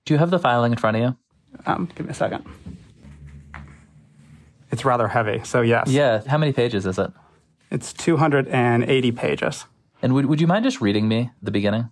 Do you have the filing in front of you? Give me a second. It's rather heavy, so yes. Yeah. How many pages is it? It's 280 pages. And would you mind just reading me the beginning?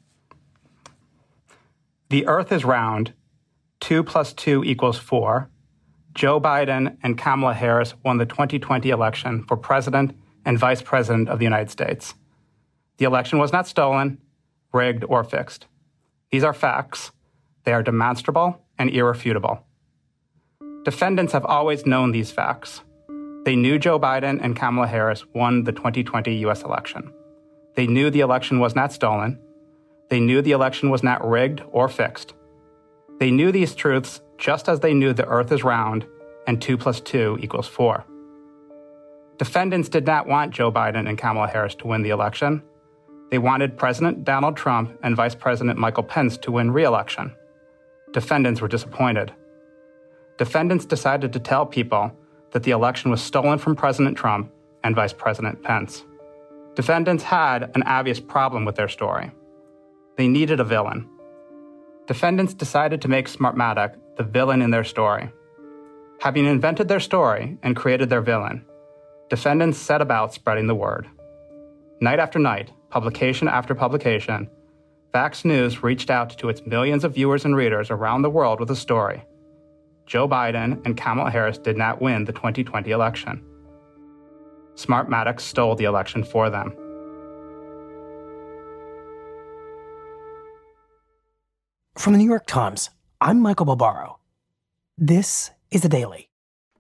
The earth is round. 2 + 2 = 4. Joe Biden and Kamala Harris won the 2020 election for president and vice president of the United States. The election was not stolen, rigged, or fixed. These are facts. They are demonstrable and irrefutable. Defendants have always known these facts. They knew Joe Biden and Kamala Harris won the 2020 U.S. election. They knew the election was not stolen. They knew the election was not rigged or fixed. They knew these truths just as they knew the earth is round and 2 + 2 = 4. Defendants did not want Joe Biden and Kamala Harris to win the election. They wanted President Donald Trump and Vice President Michael Pence to win re-election. Defendants were disappointed. Defendants decided to tell people that the election was stolen from President Trump and Vice President Pence. Defendants had an obvious problem with their story. They needed a villain. Defendants decided to make Smartmatic the villain in their story. Having invented their story and created their villain, defendants set about spreading the word. Night after night, publication after publication, Vax News reached out to its millions of viewers and readers around the world with a story. Joe Biden and Kamala Harris did not win the 2020 election. Smartmatic stole the election for them. From the New York Times, I'm Michael Barbaro. This is The Daily.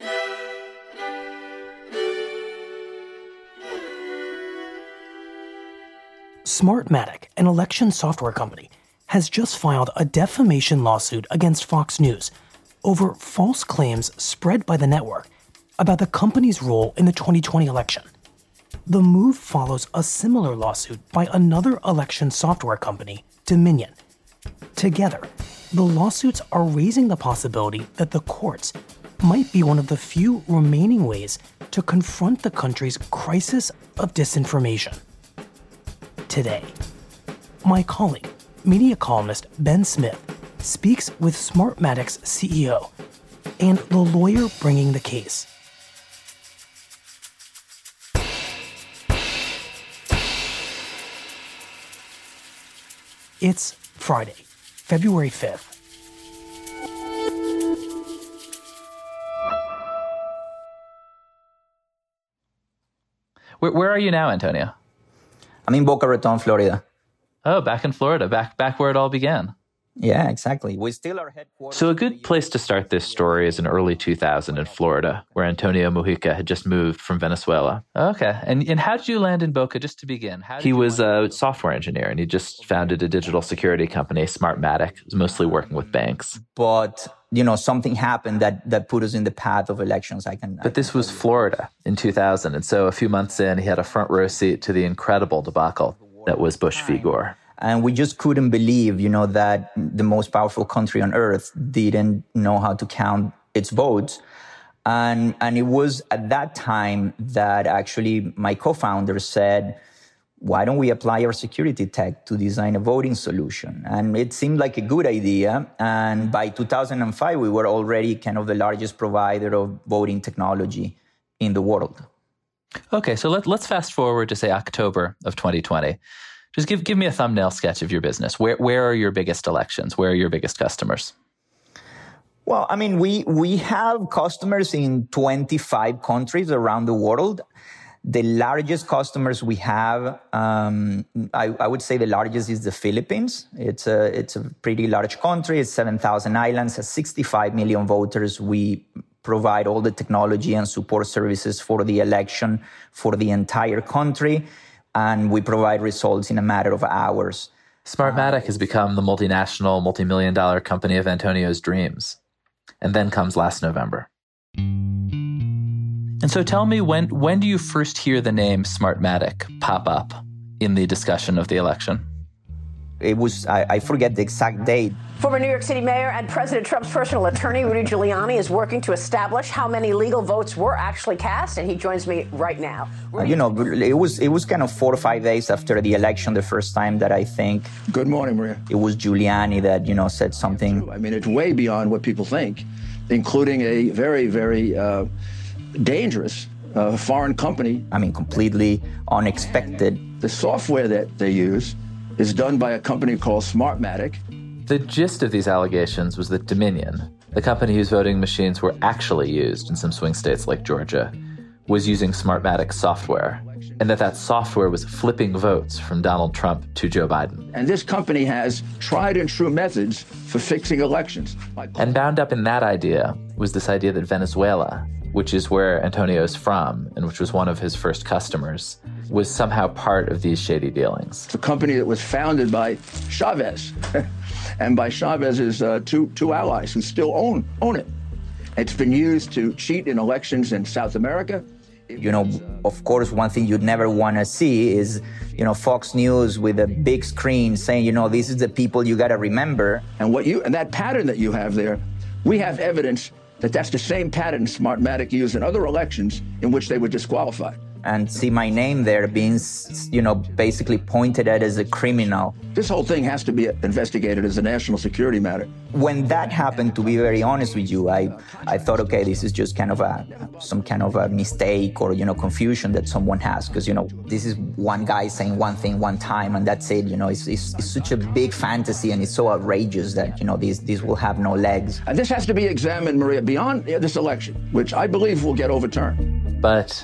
Smartmatic, an election software company, has just filed a defamation lawsuit against Fox News over false claims spread by the network about the company's role in the 2020 election. The move follows a similar lawsuit by another election software company, Dominion. Together, the lawsuits are raising the possibility that the courts might be one of the few remaining ways to confront the country's crisis of disinformation. Today, my colleague, media columnist Ben Smith, speaks with Smartmatic's CEO and the lawyer bringing the case. It's Friday, February 5th. Where are you now, Antonio? I'm in Boca Raton, Florida. Oh, back in Florida, back where it all began. Yeah, exactly. We still are headquartered. So a good place to start this story is in early 2000 in Florida, where Antonio Mujica had just moved from Venezuela. Okay. And how did you land in Boca, just to begin? He was a software engineer, and he just founded a digital security company, Smartmatic. It was mostly working with banks. But, something happened that put us in the path of elections. But this was Florida in 2000. And so a few months in, he had a front row seat to the incredible debacle that was Bush v. Gore. And we just couldn't believe, that the most powerful country on earth didn't know how to count its votes. And it was at that time that actually my co-founder said, why don't we apply our security tech to design a voting solution? And it seemed like a good idea. And by 2005, we were already kind of the largest provider of voting technology in the world. Okay, so let's fast forward to, say, October of 2020. Just give me a thumbnail sketch of your business. Where are your biggest elections? Where are your biggest customers? Well, I mean, we have customers in 25 countries around the world. The largest customers we have, I would say the largest is the Philippines. It's a pretty large country. It's 7,000 islands, has 65 million voters. We provide all the technology and support services for the election for the entire country. And we provide results in a matter of hours. Smartmatic has become the multinational, multi-million-dollar company of Antonio's dreams. And then comes last November. And so tell me, when do you first hear the name Smartmatic pop up in the discussion of the election? It was, I forget the exact date. Former New York City mayor and President Trump's personal attorney, Rudy Giuliani, is working to establish how many legal votes were actually cast, and he joins me right now. It was kind of 4 or 5 days after the election, the first time that I think. Good morning, Maria. It was Giuliani that, said something. I mean, it's way beyond what people think, including a very, very dangerous foreign company. I mean, completely unexpected. The software that they use is done by a company called Smartmatic. The gist of these allegations was that Dominion, the company whose voting machines were actually used in some swing states like Georgia, was using Smartmatic software, and that software was flipping votes from Donald Trump to Joe Biden. And this company has tried and true methods for fixing elections. And bound up in that idea was this idea that Venezuela, which is where Antonio is from and which was one of his first customers, was somehow part of these shady dealings. It's a company that was founded by Chavez and by Chavez's two allies who still own it. It's been used to cheat in elections in South America. Of course, one thing you'd never want to see is, Fox News with a big screen saying, this is the people you got to remember. And that pattern that you have there, we have evidence that that's the same pattern Smartmatic used in other elections in which they were disqualified. And see my name there being, basically pointed at as a criminal. This whole thing has to be investigated as a national security matter. When that happened, to be very honest with you, I thought, okay, this is just kind of some kind of a mistake or, confusion that someone has. Because, this is one guy saying one thing one time and that's it. It's such a big fantasy and it's so outrageous that, this will have no legs. And this has to be examined, Maria, beyond this election, which I believe will get overturned. But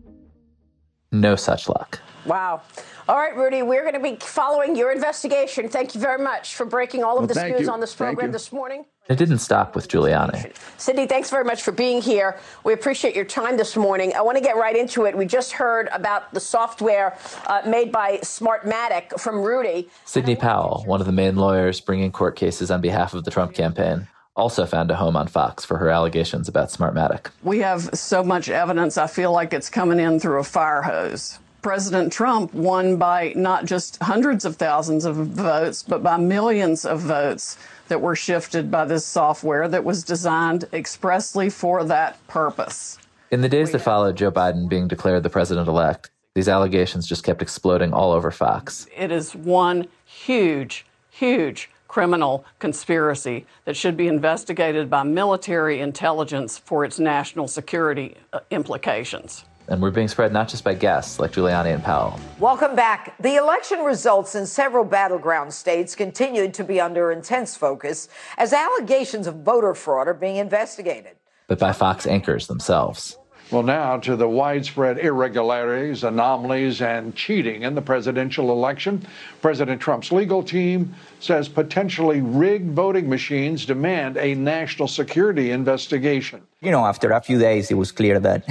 no such luck. Wow. All right, Rudy, we're going to be following your investigation. Thank you very much for breaking all of this news on this program this morning. It didn't stop with Giuliani. Sidney, thanks very much for being here. We appreciate your time this morning. I want to get right into it. We just heard about the software made by Smartmatic from Rudy. Sidney Powell, one of the main lawyers bringing court cases on behalf of the Trump campaign, also found a home on Fox for her allegations about Smartmatic. We have so much evidence, I feel like it's coming in through a fire hose. President Trump won by not just hundreds of thousands of votes, but by millions of votes that were shifted by this software that was designed expressly for that purpose. In the days that followed Joe Biden being declared the president-elect, these allegations just kept exploding all over Fox. It is one huge, huge criminal conspiracy that should be investigated by military intelligence for its national security implications. And we're being spread not just by guests like Giuliani and Powell. Welcome back. The election results in several battleground states continued to be under intense focus as allegations of voter fraud are being investigated. But by Fox anchors themselves. Well, now to the widespread irregularities, anomalies, and cheating in the presidential election. President Trump's legal team says potentially rigged voting machines demand a national security investigation. After a few days, it was clear that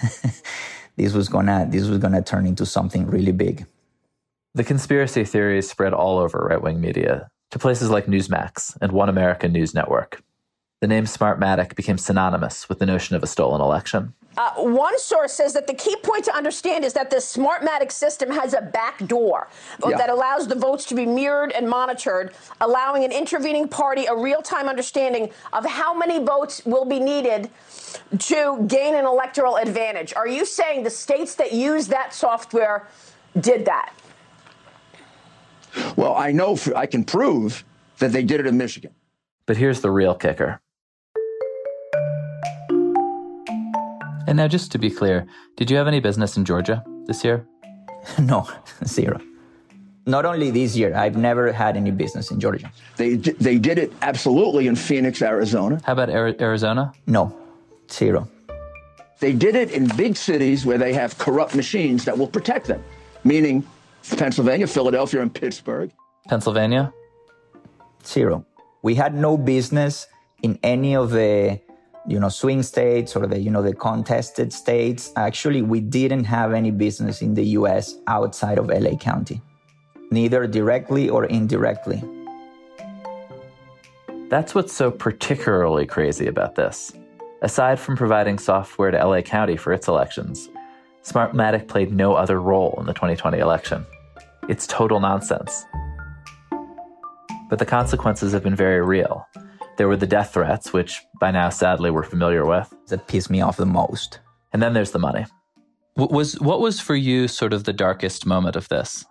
this was gonna turn into something really big. The conspiracy theories spread all over right-wing media, to places like Newsmax and One American News Network. The name Smartmatic became synonymous with the notion of a stolen election. One source says that the key point to understand is that the Smartmatic system has a back door that allows the votes to be mirrored and monitored, allowing an intervening party a real-time understanding of how many votes will be needed to gain an electoral advantage. Are you saying the states that use that software did that? Well, I can prove that they did it in Michigan. But here's the real kicker. And now, just to be clear, did you have any business in Georgia this year? No, zero. Not only this year, I've never had any business in Georgia. They did it absolutely in Phoenix, Arizona. How about Arizona? No, zero. They did it in big cities where they have corrupt machines that will protect them, meaning Pennsylvania, Philadelphia, and Pittsburgh. Pennsylvania? Zero. We had no business in any of the swing states or the contested states. Actually, we didn't have any business in the U.S. outside of LA County, neither directly or indirectly. That's what's so particularly crazy about this. Aside from providing software to LA County for its elections, Smartmatic played no other role in the 2020 election. It's total nonsense. But the consequences have been very real. There were the death threats, which by now, sadly, we're familiar with. That pissed me off the most. And then there's the money. What was for you sort of the darkest moment of this?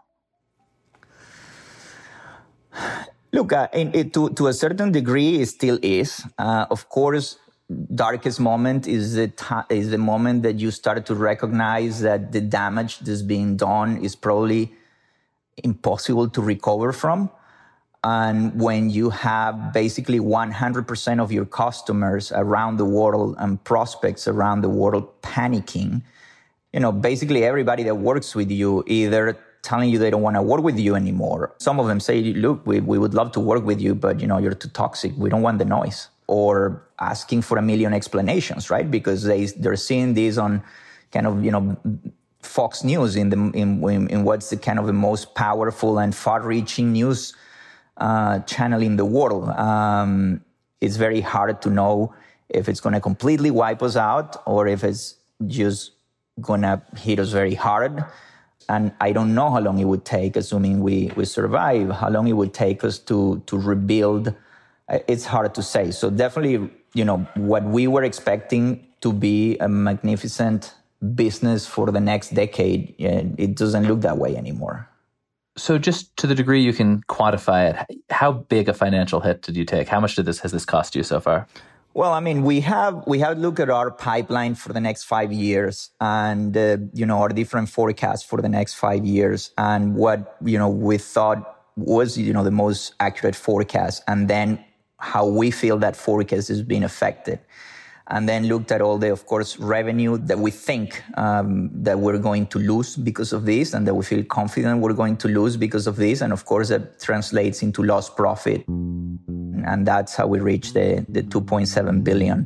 Look, to a certain degree, it still is. Of course, darkest moment is the moment that you start to recognize that the damage that's being done is probably impossible to recover from. And when you have basically 100% of your customers around the world and prospects around the world panicking, basically everybody that works with you either telling you they don't want to work with you anymore. Some of them say, look, we would love to work with you, but you're too toxic. We don't want the noise. Or asking for a million explanations, right? Because they're seeing this on kind of, Fox News in what's the kind of the most powerful and far-reaching news channel in the world. It's very hard to know if it's going to completely wipe us out or if it's just going to hit us very hard. And I don't know how long it would take, assuming we survive, how long it would take us to rebuild. It's hard to say. So definitely, what we were expecting to be a magnificent business for the next decade, it doesn't look that way anymore. So just to the degree you can quantify it, how big a financial hit did you take? How much has this cost you so far? Well, I mean, we have looked at our pipeline for the next 5 years and, our different forecasts for the next 5 years and what, we thought was, the most accurate forecast, and then how we feel that forecast is being affected. And then looked at all the, of course, revenue that we think that we're going to lose because of this and that we feel confident we're going to lose because of this. And of course, that translates into lost profit. And that's how we reach the $2.7 billion.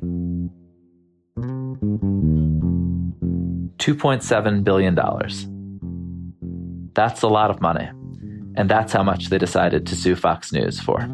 $2.7 billion. That's a lot of money. And that's how much they decided to sue Fox News for.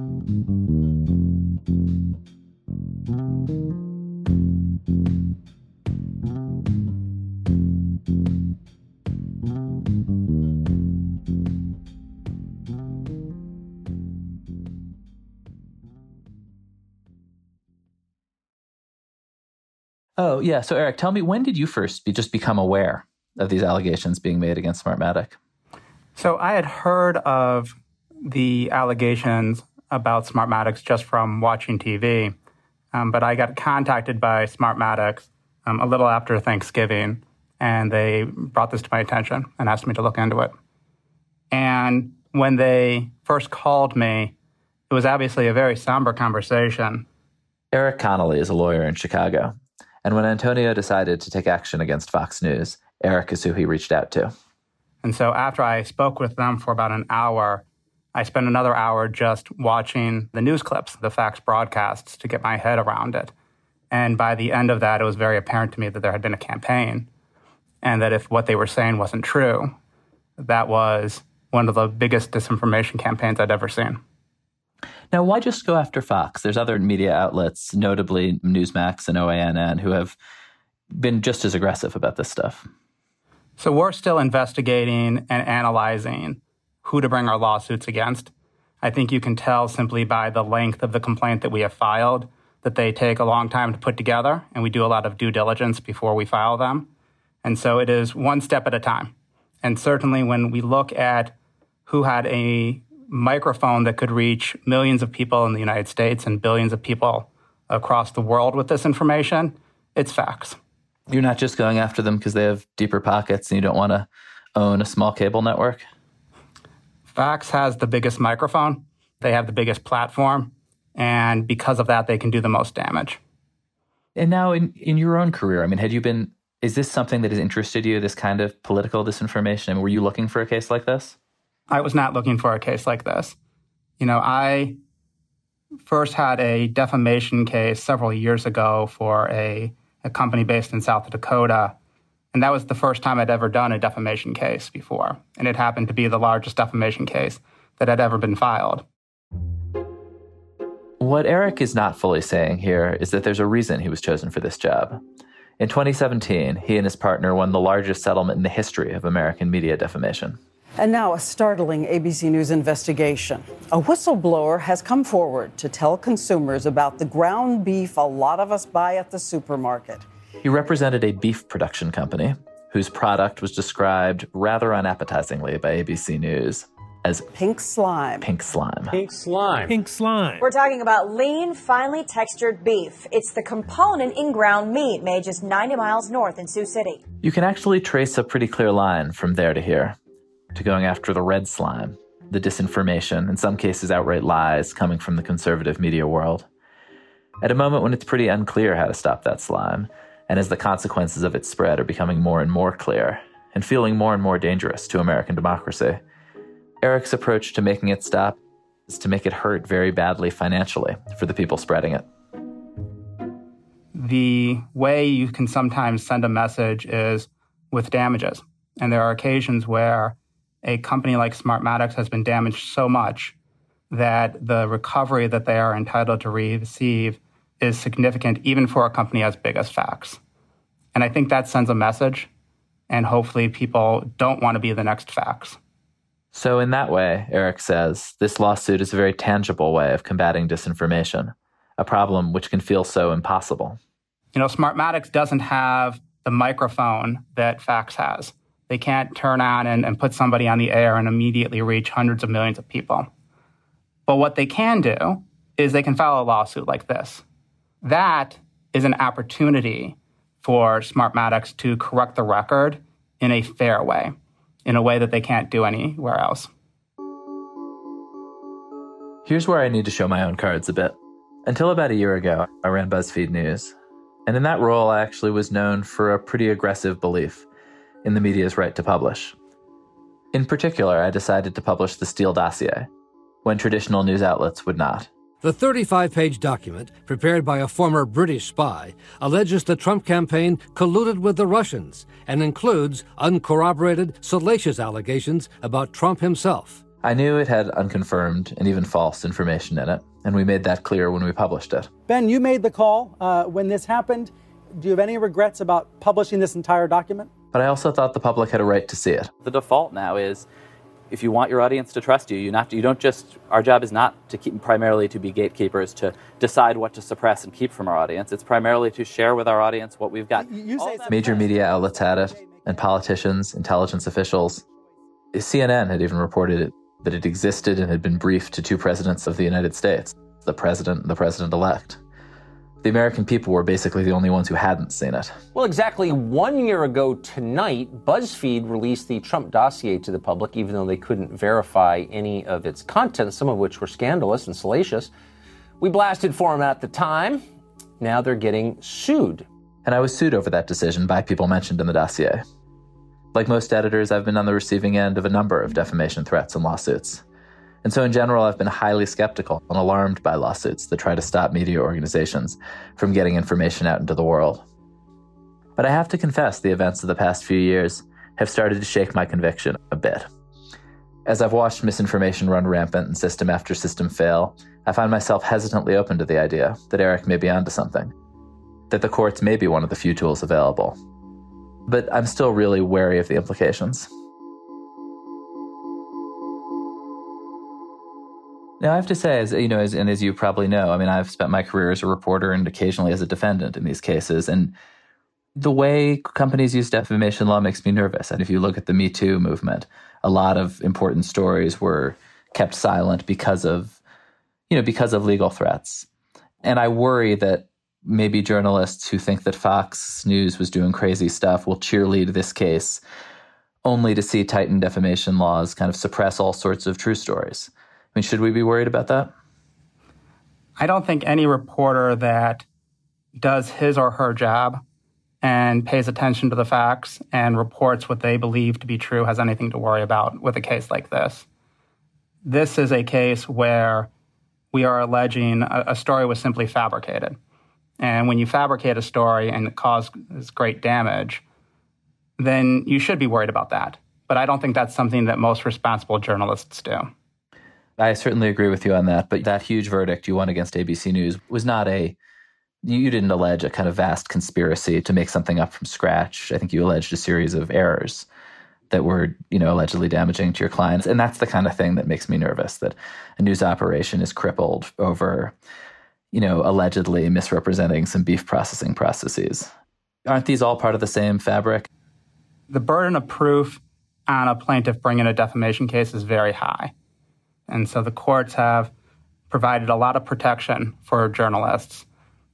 Oh, yeah. So, Eric, tell me, when did you first just become aware of these allegations being made against Smartmatic? So I had heard of the allegations about Smartmatics just from watching TV, but I got contacted by Smartmatics a little after Thanksgiving, and they brought this to my attention and asked me to look into it. And when they first called me, it was obviously a very somber conversation. Eric Connolly is a lawyer in Chicago. And when Antonio decided to take action against Fox News, Eric is who he reached out to. And so after I spoke with them for about an hour, I spent another hour just watching the news clips, the fax broadcasts, to get my head around it. And by the end of that, it was very apparent to me that there had been a campaign, and that if what they were saying wasn't true, that was one of the biggest disinformation campaigns I'd ever seen. Now, why just go after Fox? There's other media outlets, notably Newsmax and OANN, who have been just as aggressive about this stuff. So we're still investigating and analyzing who to bring our lawsuits against. I think you can tell simply by the length of the complaint that we have filed that they take a long time to put together, and we do a lot of due diligence before we file them. And so it is one step at a time. And certainly when we look at who had a microphone that could reach millions of people in the United States and billions of people across the world with this information, it's Fox. You're not just going after them because they have deeper pockets and you don't want to own a small cable network? Fox has the biggest microphone. They have the biggest platform. And because of that, they can do the most damage. And now in your own career, I mean, is this something that has interested you, this kind of political disinformation? I mean, were you looking for a case like this? I was not looking for a case like this. I first had a defamation case several years ago for a company based in South Dakota. And that was the first time I'd ever done a defamation case before. And it happened to be the largest defamation case that had ever been filed. What Eric is not fully saying here is that there's a reason he was chosen for this job. In 2017, he and his partner won the largest settlement in the history of American media defamation. And now a startling ABC News investigation. A whistleblower has come forward to tell consumers about the ground beef a lot of us buy at the supermarket. He represented a beef production company whose product was described rather unappetizingly by ABC News as pink slime. Pink slime. Pink slime. Pink slime. We're talking about lean, finely textured beef. It's the component in ground meat made just 90 miles north in Sioux City. You can actually trace a pretty clear line from there to here, to going after the red slime, the disinformation, in some cases outright lies coming from the conservative media world. At a moment when it's pretty unclear how to stop that slime, and as the consequences of its spread are becoming more and more clear, and feeling more and more dangerous to American democracy, Eric's approach to making it stop is to make it hurt very badly financially for the people spreading it. The way you can sometimes send a message is with damages. And there are occasions where a company like Smartmatic has been damaged so much that the recovery that they are entitled to receive is significant even for a company as big as Fax. And I think that sends a message, and hopefully people don't want to be the next Fax. So in that way, Eric says, this lawsuit is a very tangible way of combating disinformation, a problem which can feel so impossible. You know, Smartmatic doesn't have the microphone that Fax has. They can't turn on and put somebody on the air and immediately reach hundreds of millions of people. But what they can do is they can file a lawsuit like this. That is an opportunity for Smartmatic to correct the record in a fair way, in a way that they can't do anywhere else. Here's where I need to show my own cards a bit. Until about a year ago, I ran BuzzFeed News. And in that role, I actually was known for a pretty aggressive belief in the media's right to publish. In particular, I decided to publish the Steele dossier, when traditional news outlets would not. The 35-page document, prepared by a former British spy, alleges the Trump campaign colluded with the Russians and includes uncorroborated, salacious allegations about Trump himself. I knew it had unconfirmed and even false information in it, and we made that clear when we published it. Ben, you made the call when this happened. Do you have any regrets about publishing this entire document? But I also thought the public had a right to see it. The default now is, if you want your audience to trust you, our job is not to keep primarily to be gatekeepers, to decide what to suppress and keep from our audience. It's primarily to share with our audience what we've got. Major media outlets had it, and politicians, intelligence officials. CNN had even reported it, that it existed and had been briefed to two presidents of the United States, the president and the president-elect. The American people were basically the only ones who hadn't seen it. Well, exactly 1 year ago tonight, BuzzFeed released the Trump dossier to the public, even though they couldn't verify any of its contents, some of which were scandalous and salacious. We blasted for them at the time. Now they're getting sued. And I was sued over that decision by people mentioned in the dossier. Like most editors, I've been on the receiving end of a number of defamation threats and lawsuits. And so in general, I've been highly skeptical and alarmed by lawsuits that try to stop media organizations from getting information out into the world. But I have to confess, the events of the past few years have started to shake my conviction a bit. As I've watched misinformation run rampant and system after system fail, I find myself hesitantly open to the idea that Eric may be onto something, that the courts may be one of the few tools available. But I'm still really wary of the implications. Now, I have to say, as you probably know, I mean, I've spent my career as a reporter and occasionally as a defendant in these cases. And the way companies use defamation law makes me nervous. And if you look at the Me Too movement, a lot of important stories were kept silent because of legal threats. And I worry that maybe journalists who think that Fox News was doing crazy stuff will cheerlead this case only to see tightened defamation laws kind of suppress all sorts of true stories. I mean, should we be worried about that? I don't think any reporter that does his or her job and pays attention to the facts and reports what they believe to be true has anything to worry about with a case like this. This is a case where we are alleging a story was simply fabricated. And when you fabricate a story and it causes great damage, then you should be worried about that. But I don't think that's something that most responsible journalists do. I certainly agree with you on that, but that huge verdict you won against ABC News was not you didn't allege a kind of vast conspiracy to make something up from scratch. I think you alleged a series of errors that were, allegedly damaging to your clients. And that's the kind of thing that makes me nervous, that a news operation is crippled over, allegedly misrepresenting some beef processing processes. Aren't these all part of the same fabric? The burden of proof on a plaintiff bringing a defamation case is very high. And so the courts have provided a lot of protection for journalists.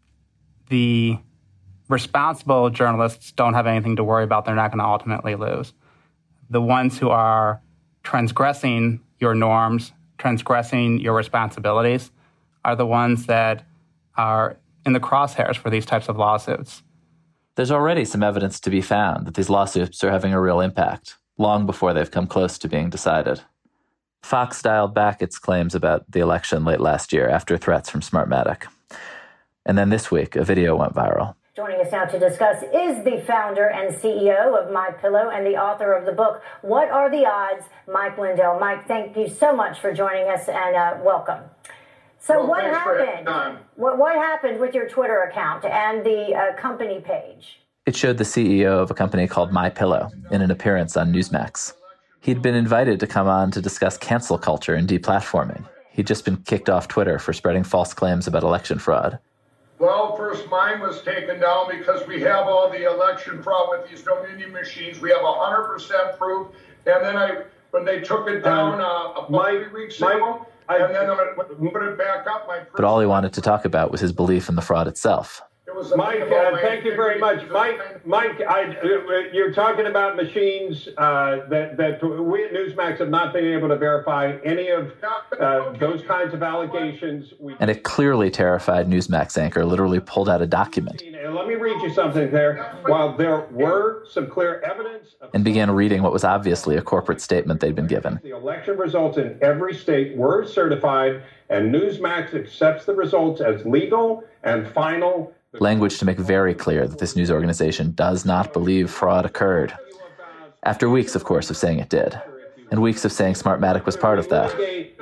The responsible journalists don't have anything to worry about. They're not going to ultimately lose. The ones who are transgressing your norms, transgressing your responsibilities, are the ones that are in the crosshairs for these types of lawsuits. There's already some evidence to be found that these lawsuits are having a real impact, long before they've come close to being decided. Fox dialed back its claims about the election late last year after threats from Smartmatic. And then this week, a video went viral. Joining us now to discuss is the founder and CEO of MyPillow and the author of the book, What Are the Odds? Mike Lindell. Mike, thank you so much for joining us, and welcome. So what happened? What happened with your Twitter account and the company page? It showed the CEO of a company called MyPillow in an appearance on Newsmax. He'd been invited to come on to discuss cancel culture and deplatforming. He'd just been kicked off Twitter for spreading false claims about election fraud. Well, first mine was taken down because we have all the election fraud with these Dominion machines. We have 100% proof. And then when they took it down about 3 weeks ago, and then I put it back up. But all he wanted to talk about was his belief in the fraud itself. Mike, thank you very much. Mike, you're talking about machines that we at Newsmax have not been able to verify any of those kinds of allegations. And a clearly terrified Newsmax anchor literally pulled out a document. Let me read you something there. While there were some clear evidence and began reading what was obviously a corporate statement they'd been given. The election results in every state were certified, and Newsmax accepts the results as legal and final. Language to make very clear that this news organization does not believe fraud occurred. After weeks, of course, of saying it did. And weeks of saying Smartmatic was part of that.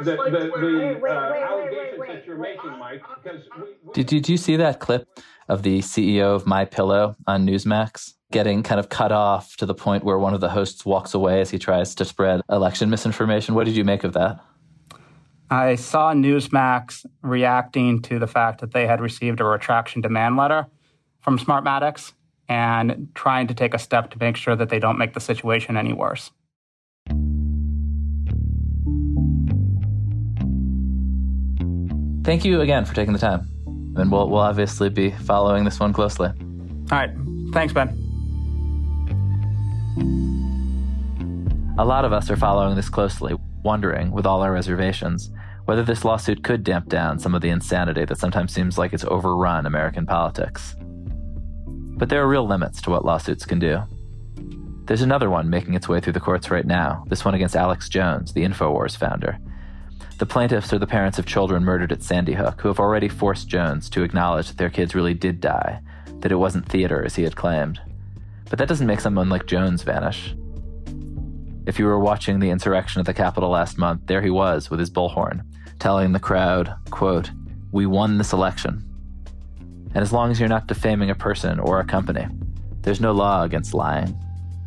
Did you see that clip of the CEO of MyPillow on Newsmax getting kind of cut off to the point where one of the hosts walks away as he tries to spread election misinformation? What did you make of that? I saw Newsmax reacting to the fact that they had received a retraction demand letter from Smartmatic and trying to take a step to make sure that they don't make the situation any worse. Thank you again for taking the time. And we'll obviously be following this one closely. All right. Thanks, Ben. A lot of us are following this closely, wondering, with all our reservations, whether this lawsuit could damp down some of the insanity that sometimes seems like it's overrun American politics. But there are real limits to what lawsuits can do. There's another one making its way through the courts right now, this one against Alex Jones, the InfoWars founder. The plaintiffs are the parents of children murdered at Sandy Hook who have already forced Jones to acknowledge that their kids really did die, that it wasn't theater as he had claimed. But that doesn't make someone like Jones vanish. If you were watching the insurrection at the Capitol last month, there he was with his bullhorn, telling the crowd, quote, "We won this election." And as long as you're not defaming a person or a company, there's no law against lying.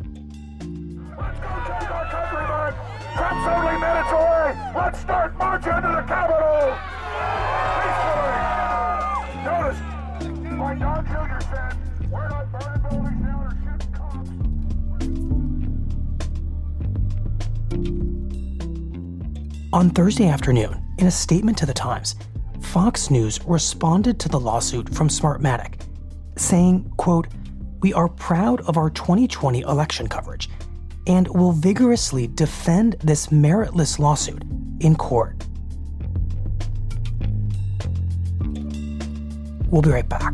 Trump's only minutes away. Let's start marching into the Capitol. Peacefully. Notice, my Don Jr. said, we're not burning buildings down or shooting cops. On Thursday afternoon, in a statement to The Times, Fox News responded to the lawsuit from Smartmatic, saying, quote, "We are proud of our 2020 election coverage and will vigorously defend this meritless lawsuit in court." We'll be right back.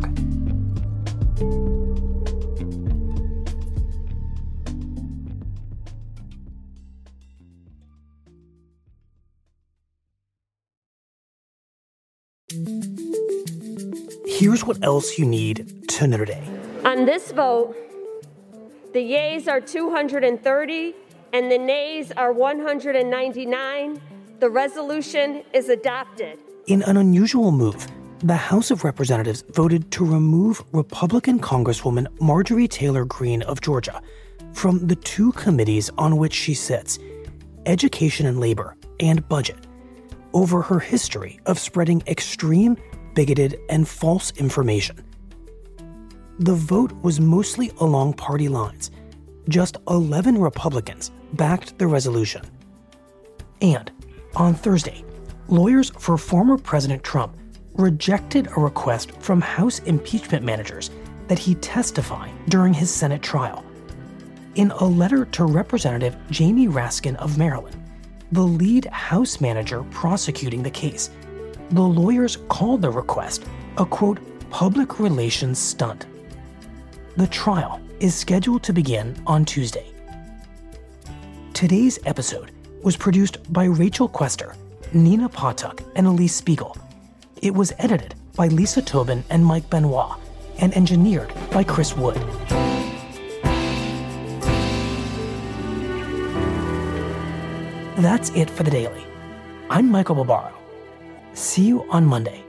Here's what else you need to know today. On this vote, the yeas are 230 and the nays are 199. The resolution is adopted. In an unusual move, the House of Representatives voted to remove Republican Congresswoman Marjorie Taylor Greene of Georgia from the two committees on which she sits, Education and Labor and Budget, over her history of spreading extreme, bigoted, and false information. The vote was mostly along party lines. Just 11 Republicans backed the resolution. And on Thursday, lawyers for former President Trump rejected a request from House impeachment managers that he testify during his Senate trial. In a letter to Representative Jamie Raskin of Maryland, the lead House manager prosecuting the case, the lawyers called the request a, quote, public relations stunt. The trial is scheduled to begin on Tuesday. Today's episode was produced by Rachel Quester, Nina Potuk, and Elise Spiegel. It was edited by Lisa Tobin and Mike Benoit, and engineered by Chris Wood. That's it for The Daily. I'm Michael Barbaro. See you on Monday.